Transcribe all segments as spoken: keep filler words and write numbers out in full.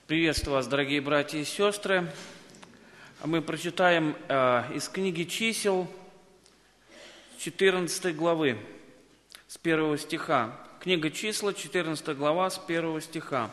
Приветствую вас, дорогие братья и сестры. Мы прочитаем э, из книги «Чисел» четырнадцатой главы, с первого стиха. Книга «Числа», четырнадцатая глава, с первого стиха.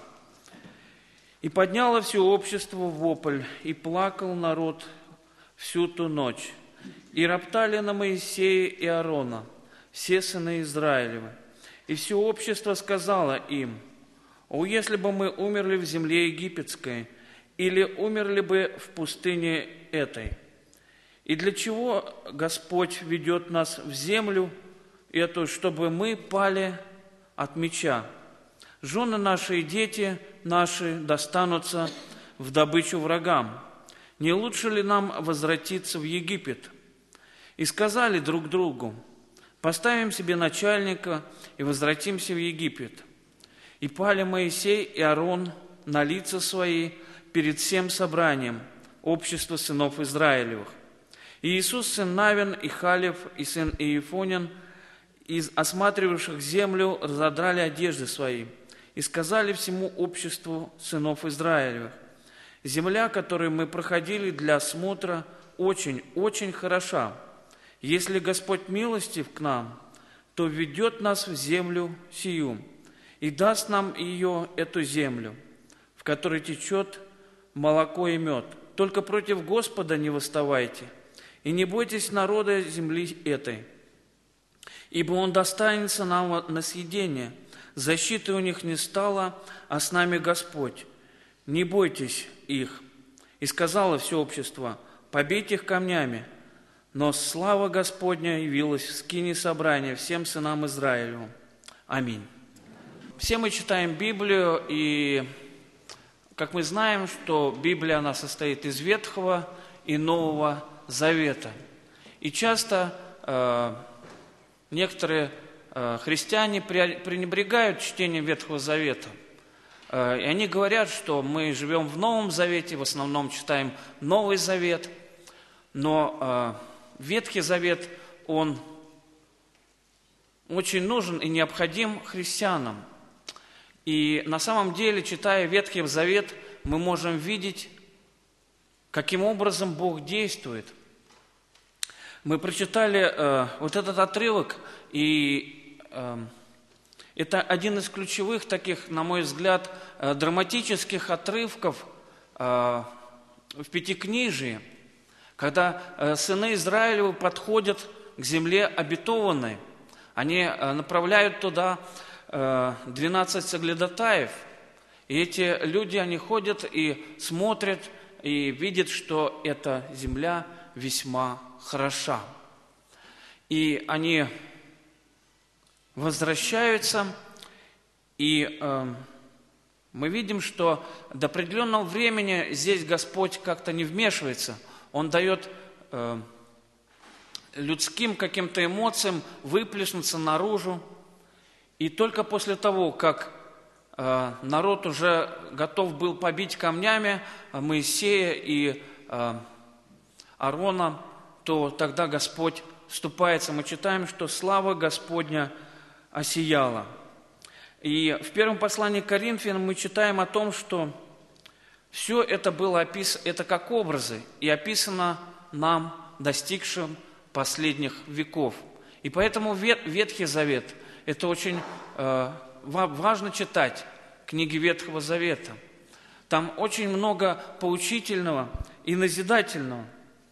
«И подняло все общество вопль, и плакал народ всю ту ночь. И роптали на Моисея и Аарона, все сыны Израилевы. И все общество сказало им: о, если бы мы умерли в земле египетской, или умерли бы в пустыне этой! И для чего Господь ведет нас в землю эту, чтобы мы пали от меча? Жены наши и дети наши достанутся в добычу врагам. Не лучше ли нам возвратиться в Египет? И сказали друг другу: поставим себе начальника и возвратимся в Египет. И пали Моисей и Аарон на лица свои перед всем собранием общества сынов Израилевых. И Иисус, сын Навин, и Халев, и сын Иефонин, из осматривавших землю, разодрали одежды свои, и сказали всему обществу сынов Израилевых: земля, которую мы проходили для осмотра, очень, очень хороша. Если Господь милостив к нам, то ведет нас в землю сию, и даст нам ее, эту землю, в которой течет молоко и мед. Только против Господа не восставайте, и не бойтесь народа земли этой, ибо Он достанется нам на съедение. Защиты у них не стало, а с нами Господь. Не бойтесь их. И сказало все общество: побейте их камнями. Но слава Господня явилась в скине собрания всем сынам Израилевым. Аминь. Все мы читаем Библию, и, как мы знаем, что Библия, она состоит из Ветхого и Нового Завета. И часто э, некоторые э, христиане пренебрегают чтением Ветхого Завета. Э, и они говорят, что мы живем в Новом Завете, в основном читаем Новый Завет. Но э, Ветхий Завет, он очень нужен и необходим христианам. И на самом деле, читая Ветхий Завет, мы можем видеть, каким образом Бог действует. Мы прочитали э, вот этот отрывок, и э, это один из ключевых таких, на мой взгляд, э, драматических отрывков э, в Пятикнижии, когда э, сыны Израилевы подходят к земле обетованной. Они э, направляют туда двенадцать соглядатаев, и эти люди, они ходят и смотрят, и видят, что эта земля весьма хороша. И они возвращаются, и э, мы видим, что до определенного времени здесь Господь как-то не вмешивается. Он дает э, людским каким-то эмоциям выплеснуться наружу. И только после того, как э, народ уже готов был побить камнями Моисея и э, Аарона, то тогда Господь вступается. Мы читаем, что слава Господня осияла. И в первом послании к Коринфянам мы читаем о том, что все это было описано, это как образы, и описано нам, достигшим последних веков. И поэтому Ветхий Завет – это очень э, важно читать, книги Ветхого Завета. Там очень много поучительного и назидательного.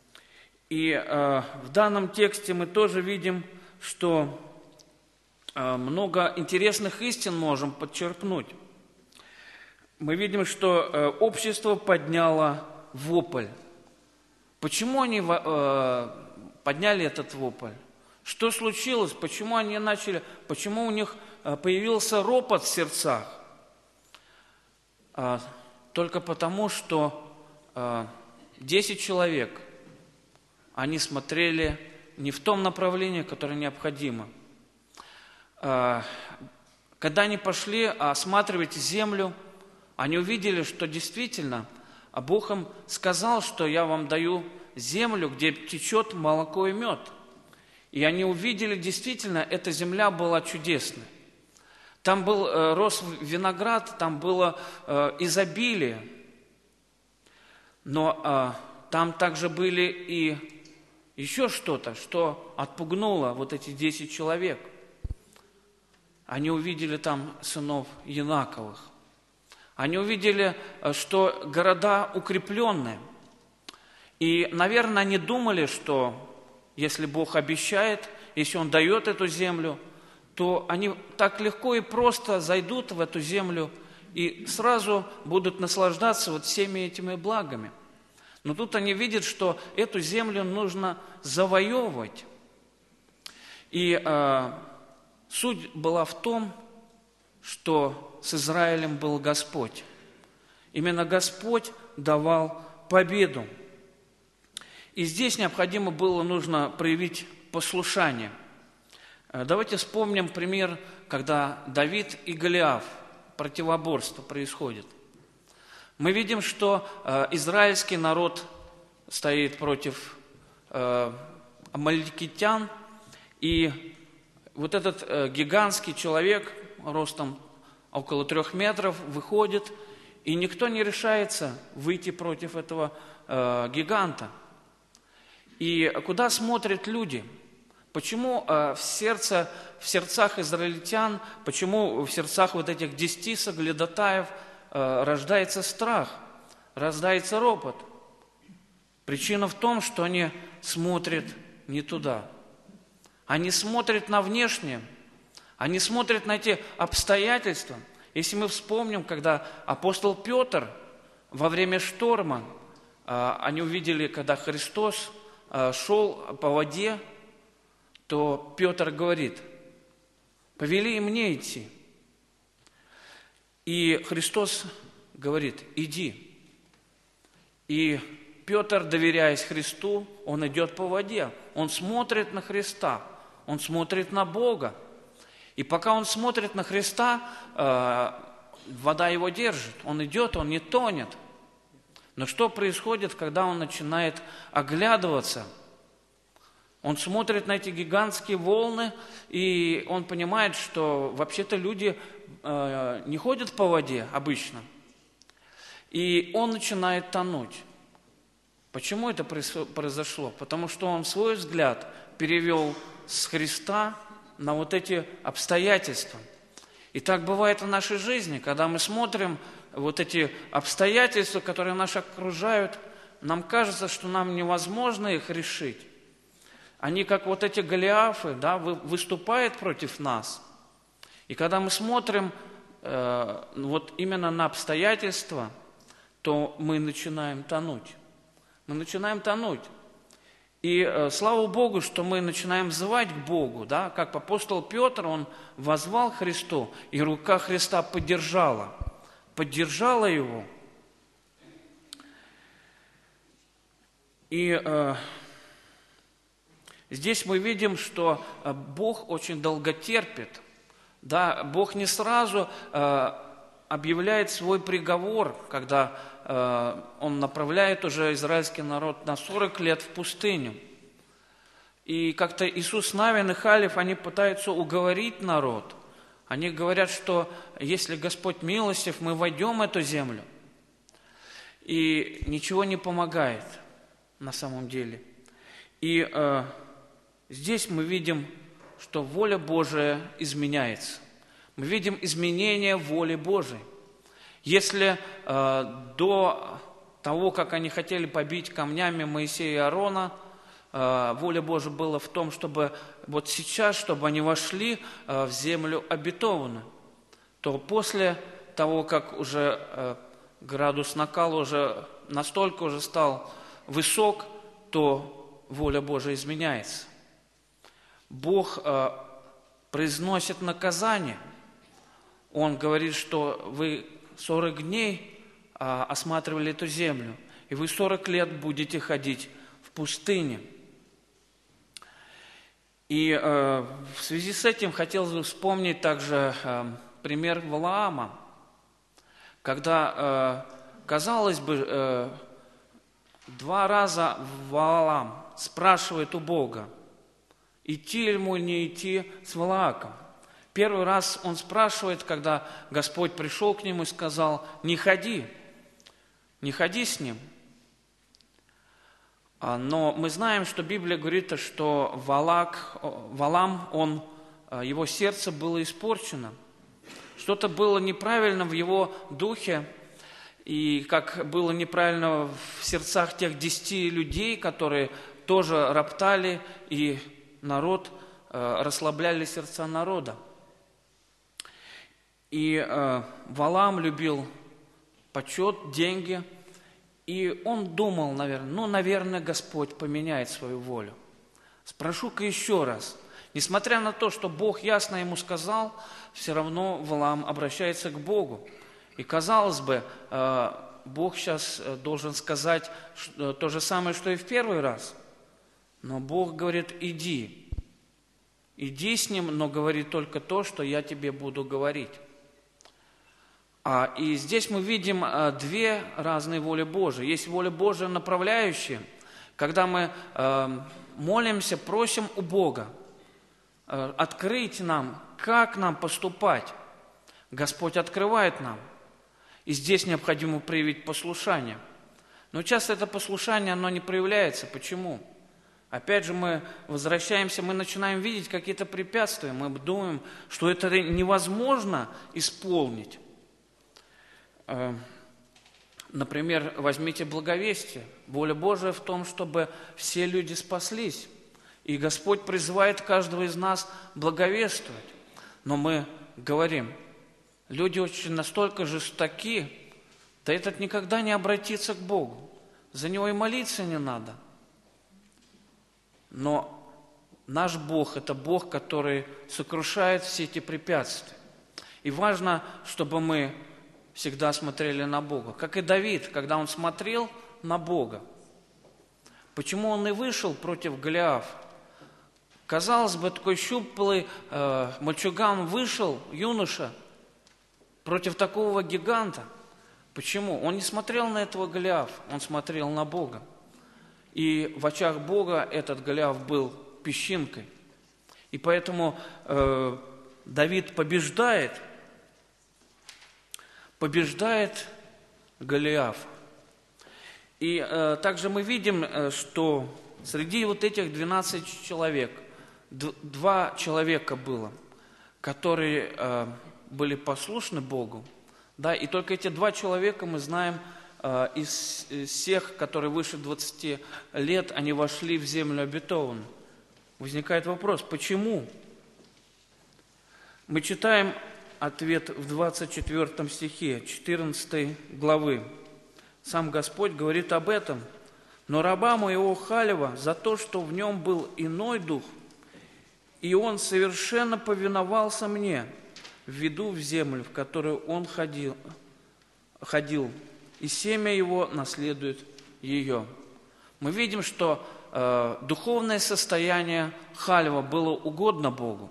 И э, в данном тексте мы тоже видим, что э, много интересных истин можем подчеркнуть. Мы видим, что э, общество подняло вопль. Почему они э, подняли этот вопль? Что случилось? Почему они начали? Почему у них появился ропот в сердцах? Только потому, что десять человек, они смотрели не в том направлении, которое необходимо. Когда они пошли осматривать землю, они увидели, что действительно Бог им сказал, что я вам даю землю, где течет молоко и мед. И они увидели, действительно, эта земля была чудесной. Там был, э, рос виноград, там было э, изобилие. Но э, там также были и еще что-то, что отпугнуло вот эти десять человек. Они увидели там сынов Янаковых. Они увидели, что города укрепленные. И, наверное, они думали, что если Бог обещает, если Он дает эту землю, то они так легко и просто зайдут в эту землю и сразу будут наслаждаться вот всеми этими благами. Но тут они видят, что эту землю нужно завоевывать. И э, суть была в том, что с Израилем был Господь. Именно Господь давал победу. И здесь необходимо было, нужно проявить послушание. Давайте вспомним пример, когда Давид и Голиаф, противоборство происходит. Мы видим, что э, израильский народ стоит против э, амаликитян, и вот этот э, гигантский человек, ростом около трех метров, выходит, и никто не решается выйти против этого э, гиганта. И куда смотрят люди? Почему э, в, сердце, в сердцах израильтян, почему в сердцах вот этих десяти соглядатаев э, рождается страх, рождается ропот? Причина в том, что они смотрят не туда. Они смотрят на внешнее, они смотрят на эти обстоятельства. Если мы вспомним, когда апостол Петр во время шторма, э, они увидели, когда Христос э, шел по воде, то Петр говорит: повели и мне идти. И Христос говорит: иди. И Петр, доверяясь Христу, он идет по воде. Он смотрит на Христа, он смотрит на Бога. И пока он смотрит на Христа, вода его держит. Он идет, он не тонет. Но что происходит, когда он начинает оглядываться? Он смотрит на эти гигантские волны, и он понимает, что вообще-то люди э, не ходят по воде обычно. И он начинает тонуть. Почему это произошло? Потому что он свой взгляд перевел с Христа на вот эти обстоятельства. И так бывает в нашей жизни, когда мы смотрим вот эти обстоятельства, которые нас окружают, нам кажется, что нам невозможно их решить. Они, как вот эти Голиафы, да, выступают против нас. И когда мы смотрим э, вот именно на обстоятельства, то мы начинаем тонуть. Мы начинаем тонуть. И э, слава Богу, что мы начинаем взывать к Богу, да, как апостол Петр, он воззвал к Христу, и рука Христа поддержала, поддержала его. И э, здесь мы видим, что Бог очень долго терпит. Да, Бог не сразу э, объявляет свой приговор, когда э, Он направляет уже израильский народ на сорок лет в пустыню. И как-то Иисус Навин и Халев, они пытаются уговорить народ. Они говорят, что если Господь милостив, мы войдем в эту землю. И ничего не помогает на самом деле. И э, здесь мы видим, что воля Божия изменяется. Мы видим изменение воли Божией. Если э, до того, как они хотели побить камнями Моисея и Аарона, э, воля Божия была в том, чтобы вот сейчас, чтобы они вошли э, в землю обетованную, то после того, как уже э, градус накала уже настолько уже стал высок, то воля Божия изменяется. Бог э, произносит наказание. Он говорит, что вы сорок дней э, осматривали эту землю, и вы сорок лет будете ходить в пустыне. И э, в связи с этим хотелось бы вспомнить также э, пример Валаама, когда, э, казалось бы, э, два раза Валаам спрашивает у Бога, идти ли ему, не идти с Валааком. Первый раз он спрашивает, когда Господь пришел к нему и сказал: не ходи, не ходи с ним. Но мы знаем, что Библия говорит, что Валак, Валам, он, его сердце было испорчено. Что-то было неправильно в его духе, и как было неправильно в сердцах тех десяти людей, которые тоже роптали, и народ, расслабляли сердца народа. И Валам любил почет, деньги, и он думал, наверное, ну, наверное, Господь поменяет свою волю. Спрошу-ка еще раз. Несмотря на то, что Бог ясно ему сказал, все равно Валам обращается к Богу. И, казалось бы, Бог сейчас должен сказать то же самое, что и в первый раз. Но Бог говорит: иди. Иди с ним, но говори только то, что я тебе буду говорить. А, и здесь мы видим а, две разные воли Божии. Есть воля Божия направляющая, когда мы а, молимся, просим у Бога а, открыть нам, как нам поступать. Господь открывает нам. И здесь необходимо проявить послушание. Но часто это послушание, оно не проявляется. Почему? Опять же, мы возвращаемся, мы начинаем видеть какие-то препятствия. Мы думаем, что это невозможно исполнить. Например, возьмите благовестие. Воля Божия в том, чтобы все люди спаслись. И Господь призывает каждого из нас благовествовать. Но мы говорим: люди очень настолько жестоки, да этот никогда не обратится к Богу. За него и молиться не надо. Но наш Бог – это Бог, который сокрушает все эти препятствия. И важно, чтобы мы всегда смотрели на Бога. Как и Давид, когда он смотрел на Бога. Почему он и вышел против Голиафа? Казалось бы, такой щуплый э, мальчуган вышел, юноша, против такого гиганта. Почему? Он не смотрел на этого Голиафа, он смотрел на Бога. И в очах Бога этот Голиаф был песчинкой. И поэтому э, Давид побеждает, побеждает Голиафа. И э, также мы видим, э, что среди вот этих двенадцати человек, д- два человека было, которые э, были послушны Богу. Да, и только эти два человека, мы знаем, э, из, из всех, которые выше двадцати лет, они вошли в землю обетованную. Возникает вопрос, почему? Мы читаем ответ в двадцать четвёртом стихе четырнадцатой главы. Сам Господь говорит об этом. «Но раба моего Халева за то, что в нем был иной дух, и он совершенно повиновался мне, введу в землю, в которую он ходил, ходил, и семя его наследует ее». Мы видим, что э, духовное состояние Халева было угодно Богу.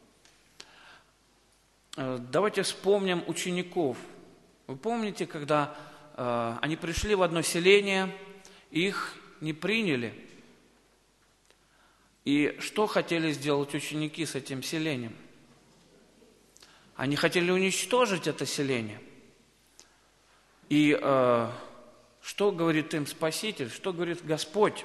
Давайте вспомним учеников. Вы помните, когда э, они пришли в одно селение, их не приняли. И что хотели сделать ученики с этим селением? Они хотели уничтожить это селение. И э, что говорит им Спаситель? Что говорит Господь?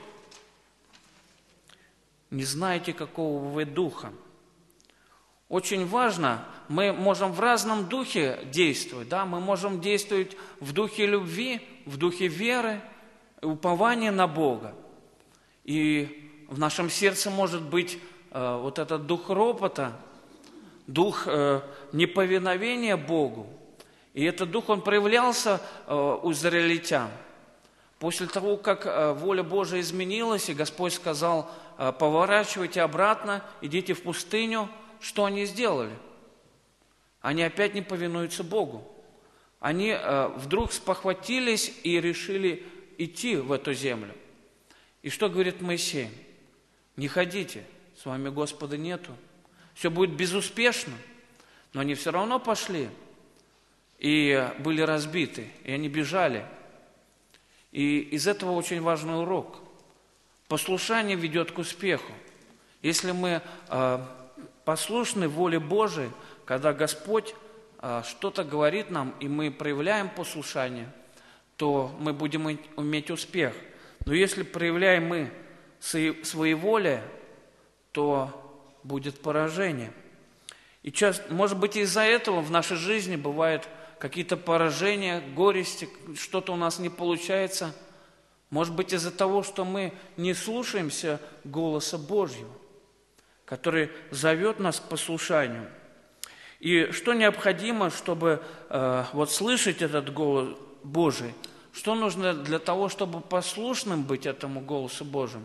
Не знаете, какого вы духа. Очень важно, мы можем в разном духе действовать, да? Мы можем действовать в духе любви, в духе веры, упования на Бога. И в нашем сердце может быть э, вот этот дух ропота, дух э, неповиновения Богу. И этот дух, он проявлялся э, у израильтян. После того, как э, воля Божия изменилась, и Господь сказал: э, поворачивайте обратно, идите в пустыню, что они сделали? Они опять не повинуются Богу. Они э, вдруг спохватились и решили идти в эту землю. И что говорит Моисей? Не ходите, с вами Господа нету. Все будет безуспешно. Но они все равно пошли и были разбиты, и они бежали. И из этого очень важный урок. Послушание ведет к успеху. Если мы э, послушны воле Божией, когда Господь что-то говорит нам, и мы проявляем послушание, то мы будем иметь успех. Но если проявляем мы своеволие, то будет поражение. И часто, может быть, из-за этого в нашей жизни бывают какие-то поражения, горести, что-то у нас не получается. Может быть, из-за того, что мы не слушаемся голоса Божьего, который зовет нас к послушанию. И что необходимо, чтобы э, вот слышать этот голос Божий? Что нужно для того, чтобы послушным быть этому голосу Божьему?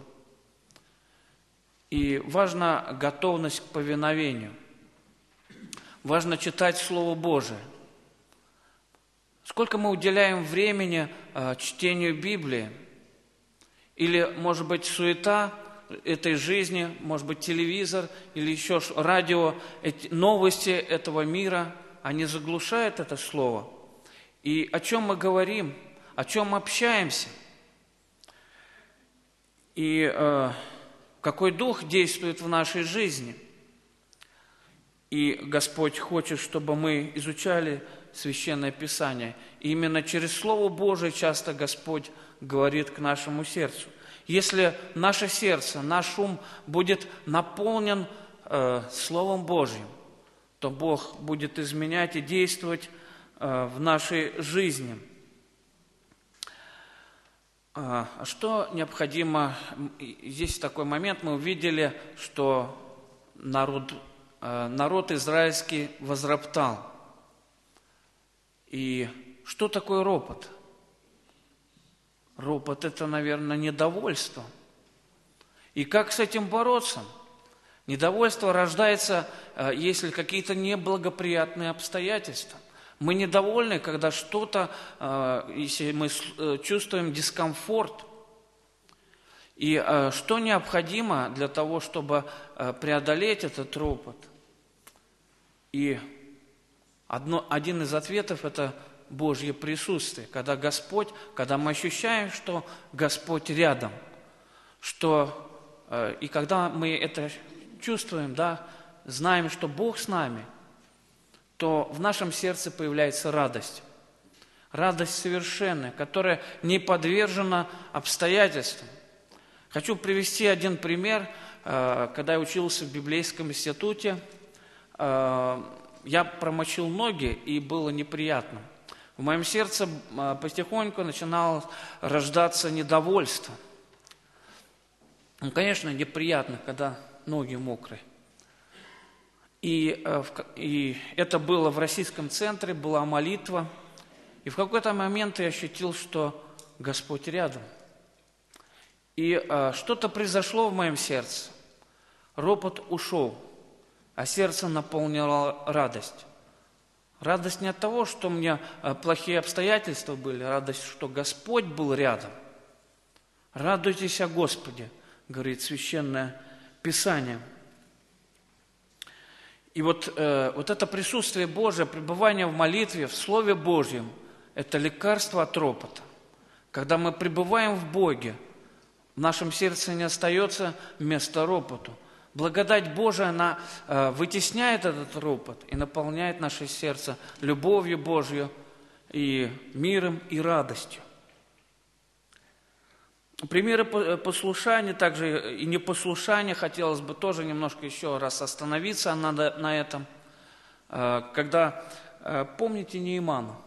И важна готовность к повиновению. Важно читать Слово Божие. Сколько мы уделяем времени э, чтению Библии? Или, может быть, суета этой жизни, может быть, телевизор или еще радио, эти новости этого мира, они заглушают это слово. И о чем мы говорим, о чем общаемся, и э, какой дух действует в нашей жизни. И Господь хочет, чтобы мы изучали Священное Писание. И именно через Слово Божие часто Господь говорит к нашему сердцу. Если наше сердце, наш ум будет наполнен э, Словом Божьим, то Бог будет изменять и действовать э, в нашей жизни. А что необходимо? Здесь такой момент, мы увидели, что народ, э, народ израильский возроптал. И что такое ропот? Ропот – это, наверное, недовольство. И как с этим бороться? Недовольство рождается, если какие-то неблагоприятные обстоятельства. Мы недовольны, когда что-то, если мы чувствуем дискомфорт. И что необходимо для того, чтобы преодолеть этот ропот? И одно, один из ответов – это Божье присутствие, когда Господь, когда мы ощущаем, что Господь рядом, что, э, и когда мы это чувствуем, да, знаем, что Бог с нами, то в нашем сердце появляется радость. Радость совершенная, которая не подвержена обстоятельствам. Хочу привести один пример. Э, когда я учился в библейском институте, э, я промочил ноги, и было неприятно. В моем сердце потихоньку начинало рождаться недовольство. Ну, конечно, неприятно, когда ноги мокрые. И, и это было в российском центре, была молитва. И в какой-то момент я ощутил, что Господь рядом. И а, что-то произошло в моем сердце. Ропот ушел, а сердце наполнило радость. Радость не от того, что у меня плохие обстоятельства были, радость, что Господь был рядом. Радуйтесь о Господе, говорит Священное Писание. И вот, э, вот это присутствие Божие, пребывание в молитве, в Слове Божьем, это лекарство от ропота. Когда мы пребываем в Боге, в нашем сердце не остается места ропоту. Благодать Божия, она э, вытесняет этот ропот и наполняет наше сердце любовью Божью и миром и радостью. Примеры послушания, также и непослушания, хотелось бы тоже немножко еще раз остановиться на, на этом. Э, когда, э, помните Неимана?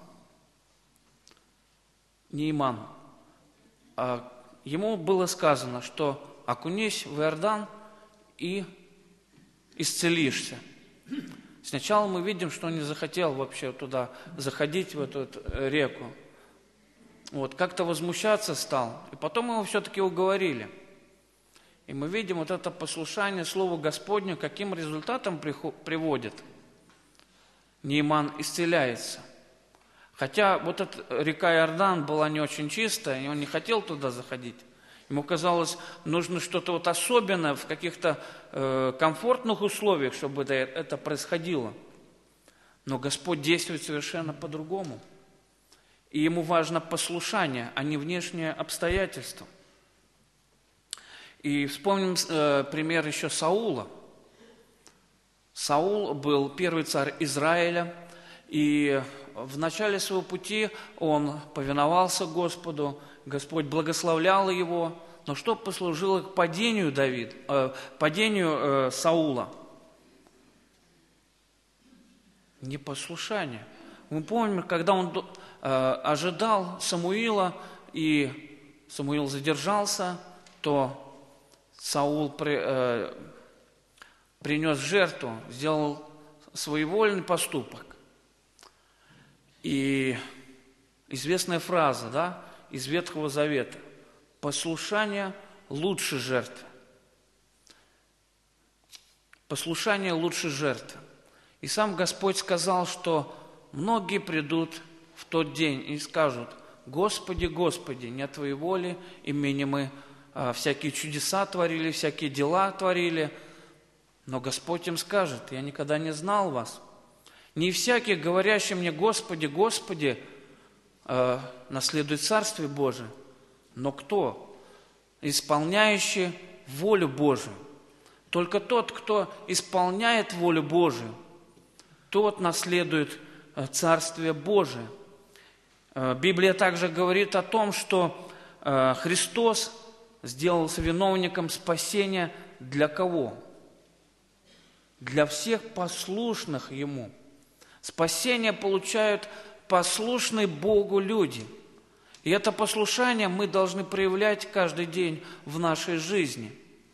Неиман. Э, ему было сказано, что окунись в Иордан и исцелишься. Сначала мы видим, что он не захотел вообще туда заходить, в эту, эту реку. Вот, как-то возмущаться стал. И потом его все-таки уговорили. И мы видим вот это послушание Слову Господню, каким результатом приводит. Неиман исцеляется. Хотя вот эта река Иордан была не очень чистая, и он не хотел туда заходить. Ему казалось, нужно что-то вот особенное в каких-то э, комфортных условиях, чтобы это, это происходило. Но Господь действует совершенно по-другому. И ему важно послушание, а не внешние обстоятельства. И вспомним э, пример еще Саула. Саул был первый царь Израиля, и в начале своего пути он повиновался Господу, Господь благословлял его, но что послужило к падению Давида, э, падению э, Саула? Непослушание. Мы помним, когда он э, ожидал Самуила, и Самуил задержался, то Саул при, э, принес жертву, сделал своевольный поступок. И известная фраза, да, из Ветхого Завета: послушание лучше жертвы. Послушание лучше жертвы. И сам Господь сказал, что многие придут в тот день и скажут: Господи, Господи, не от Твоей воли, имени мы а, всякие чудеса творили, всякие дела творили. Но Господь им скажет: я никогда не знал вас. Не всякий, говорящий мне: Господи, Господи, э, наследует Царствие Божие, но кто? Исполняющий волю Божию. Только тот, кто исполняет волю Божию, тот наследует э, Царствие Божие. Э, Библия также говорит о том, что э, Христос сделался виновником спасения для кого? Для всех послушных Ему. Спасение получают послушные Богу люди. И это послушание мы должны проявлять каждый день в нашей жизни.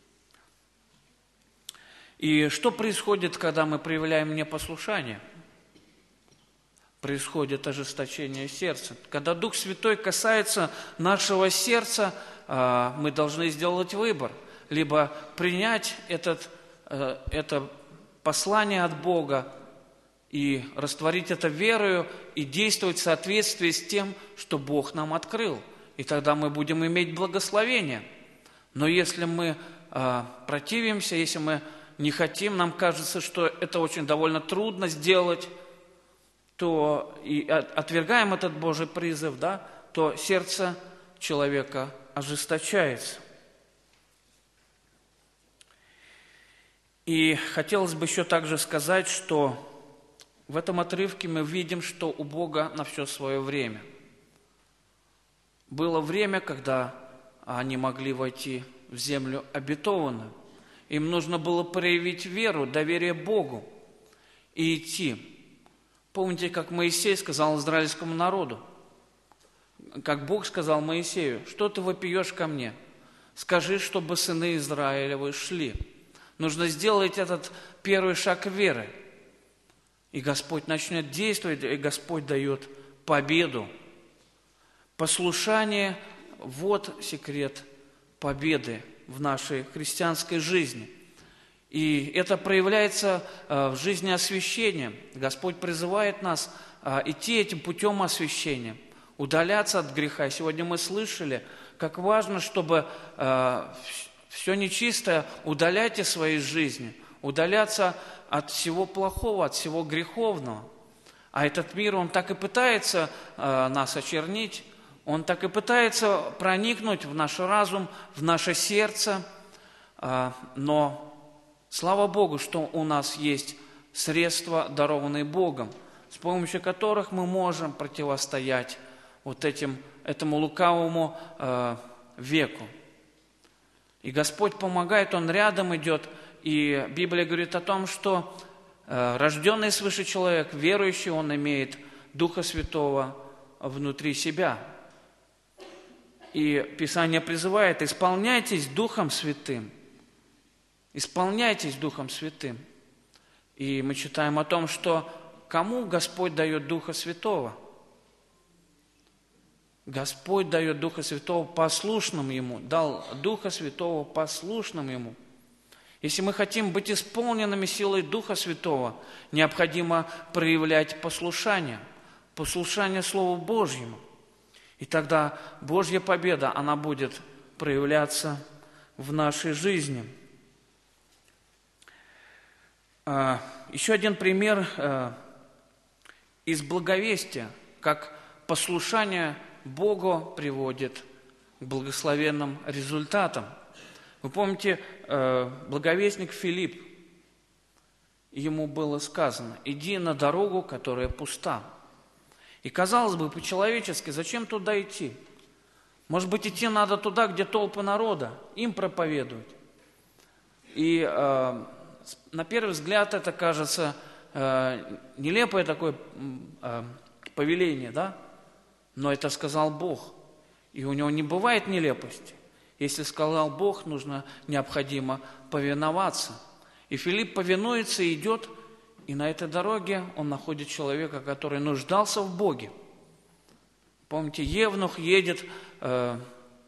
И что происходит, когда мы проявляем непослушание? Происходит ожесточение сердца. Когда Дух Святой касается нашего сердца, мы должны сделать выбор. Либо принять этот, это послание от Бога, и растворить это верою, и действовать в соответствии с тем, что Бог нам открыл. И тогда мы будем иметь благословение. Но если мы э, противимся, если мы не хотим, нам кажется, что это очень довольно трудно сделать, то и отвергаем этот Божий призыв, да, то сердце человека ожесточается. И хотелось бы еще также сказать, что в этом отрывке мы видим, что у Бога на все свое время. Было время, когда они могли войти в землю обетованную. Им нужно было проявить веру, доверие Богу и идти. Помните, как Моисей сказал израильскому народу, как Бог сказал Моисею: что ты вопиешь ко мне? Скажи, чтобы сыны Израилевы шли. Нужно сделать этот первый шаг веры. И Господь начнет действовать, и Господь дает победу. Послушание – вот секрет победы в нашей христианской жизни. И это проявляется в жизни освящения. Господь призывает нас идти этим путем освящения, удаляться от греха. Сегодня мы слышали, как важно, чтобы все нечистое удалять из своей жизни, удаляться от всего плохого, от всего греховного. А этот мир, он так и пытается э, нас очернить, он так и пытается проникнуть в наш разум, в наше сердце. Э, но слава Богу, что у нас есть средства, дарованные Богом, с помощью которых мы можем противостоять вот этим, этому лукавому э, веку. И Господь помогает, Он рядом идет. И Библия говорит о том, что э, рожденный свыше человек, верующий, он имеет Духа Святого внутри себя. И Писание призывает: исполняйтесь Духом Святым. Исполняйтесь Духом Святым. И мы читаем о том, что кому Господь дает Духа Святого? Господь дает Духа Святого послушным Ему, дал Духа Святого послушным Ему. Если мы хотим быть исполненными силой Духа Святого, необходимо проявлять послушание, послушание Слову Божьему. И тогда Божья победа, она будет проявляться в нашей жизни. Еще один пример из благовестия, как послушание Богу приводит к благословенным результатам. Вы помните, благовестник Филипп, ему было сказано: иди на дорогу, которая пуста. И казалось бы, по-человечески, зачем туда идти? Может быть, идти надо туда, где толпы народа, им проповедовать. И э, на первый взгляд это кажется э, нелепое такое э, повеление, да? Но это сказал Бог. И у него не бывает нелепости. Если сказал Бог, нужно необходимо повиноваться. И Филипп повинуется и идет, и на этой дороге он находит человека, который нуждался в Боге. Помните, Евнух едет, э,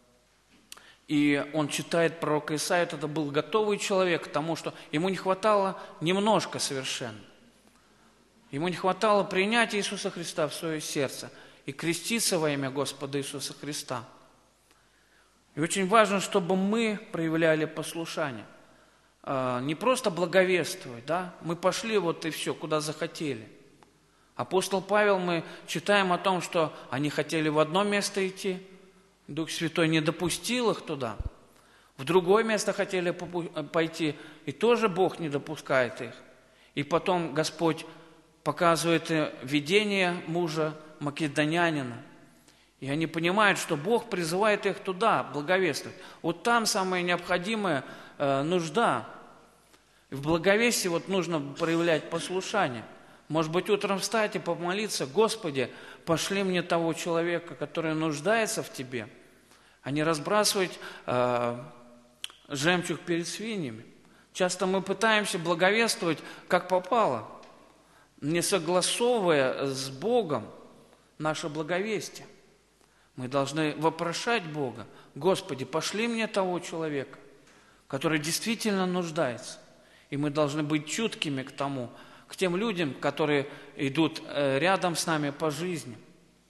и он читает пророка Исаию, это был готовый человек к тому, что ему не хватало немножко совершенно. Ему не хватало принять Иисуса Христа в свое сердце и креститься во имя Господа Иисуса Христа. И очень важно, чтобы мы проявляли послушание. Не просто благовествовать, да? Мы пошли вот и все, куда захотели. Апостол Павел, мы читаем о том, что они хотели в одно место идти, Дух Святой не допустил их туда. В другое место хотели пойти, и тоже Бог не допускает их. И потом Господь показывает видение мужа македонянина. И они понимают, что Бог призывает их туда благовествовать. Вот там самая необходимая э, нужда. В благовестии вот нужно проявлять послушание. Может быть, утром встать и помолиться: Господи, пошли мне того человека, который нуждается в Тебе, а не разбрасывать э, жемчуг перед свиньями. Часто мы пытаемся благовествовать как попало, не согласовывая с Богом наше благовестие. Мы должны вопрошать Бога: Господи, пошли мне того человека, который действительно нуждается. И мы должны быть чуткими к тому, к тем людям, которые идут рядом с нами по жизни.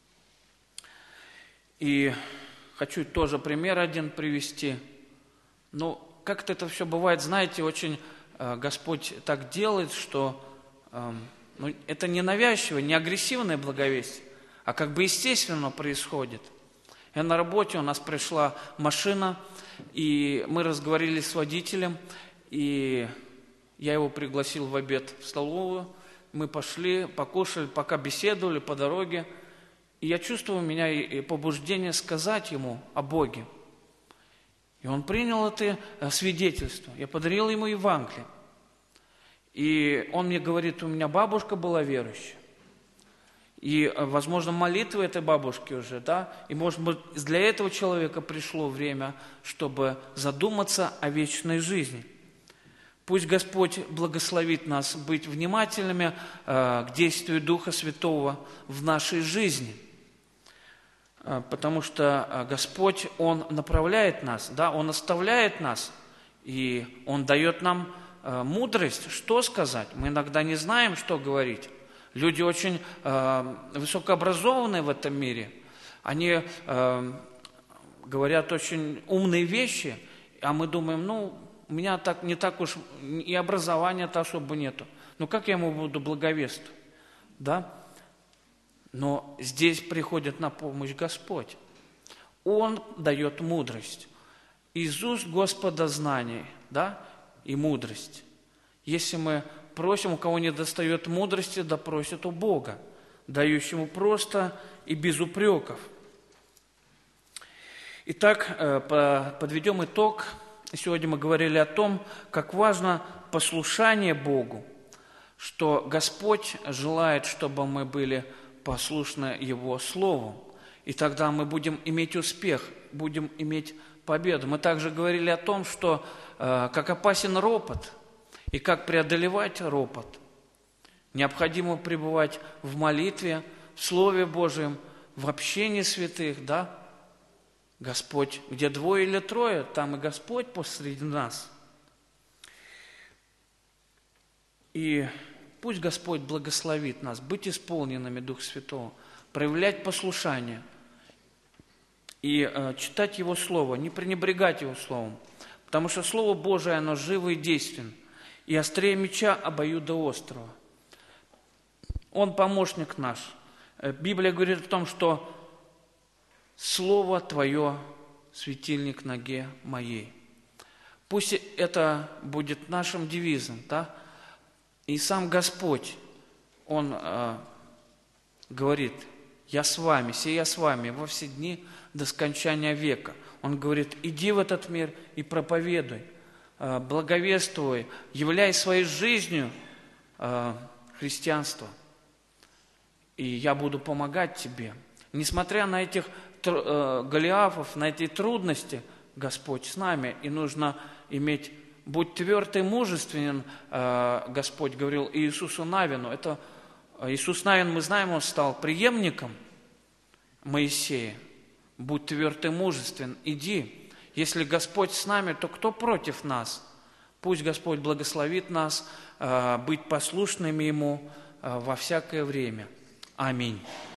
И хочу тоже пример один привести. Ну, как-то это все бывает, знаете, очень Господь так делает, что ну, это не навязчивое, не агрессивное благовестие, а как бы естественно происходит. Я на работе, у нас пришла машина, и мы разговорились с водителем, и я его пригласил в обед в столовую. Мы пошли, покушали, пока беседовали по дороге. И я чувствую у меня и побуждение сказать ему о Боге. И он принял это свидетельство. Я подарил ему Евангелие. И он мне говорит: у меня бабушка была верующая. И, возможно, молитвы этой бабушки уже, да, и, может быть, для этого человека пришло время, чтобы задуматься о вечной жизни. Пусть Господь благословит нас быть внимательными э, к действию Духа Святого в нашей жизни, э, потому что Господь, Он направляет нас, да, Он оставляет нас, и Он дает нам э, мудрость, что сказать. Мы иногда не знаем, что говорить. Люди очень э, высокообразованные в этом мире. Они э, говорят очень умные вещи, а мы думаем: ну, у меня так, не так уж и образования-то особо нету. Ну, как я ему буду благовествовать? Да? Но здесь приходит на помощь Господь. Он дает мудрость. Из уст Господа знание, да, и мудрость. Если мы просим, у кого не достает мудрости, да просит у Бога, дающему просто и без упреков. Итак, подведем итог. Сегодня мы говорили о том, как важно послушание Богу, что Господь желает, чтобы мы были послушны Его Слову, и тогда мы будем иметь успех, будем иметь победу. Мы также говорили о том, что э, как опасен ропот, и как преодолевать ропот. Необходимо пребывать в молитве, в Слове Божьем, в общении святых, да? Господь, где двое или трое, там и Господь посреди нас. И пусть Господь благословит нас быть исполненными Духа Святого, проявлять послушание и э, читать Его Слово, не пренебрегать Его Словом, потому что Слово Божие, оно живо и действенно, и острее меча обоюдоострого. Он помощник наш. Библия говорит о том, что Слово Твое – светильник ноге моей. Пусть это будет нашим девизом, да? И сам Господь, Он э, говорит: «Я с вами, сия с вами во все дни до скончания века». Он говорит: иди в этот мир и проповедуй, э, благовествуй, являй своей жизнью э, христианство. И я буду помогать тебе. Несмотря на этих э, Голиафов, на эти трудности, Господь с нами, и нужно иметь, будь тверд и мужественен, э, Господь говорил Иисусу Навину. Это Иисус Навин, мы знаем, он стал преемником Моисея. Будь тверд и мужествен, иди. Если Господь с нами, то кто против нас? Пусть Господь благословит нас э, быть послушными Ему э, во всякое время. Аминь.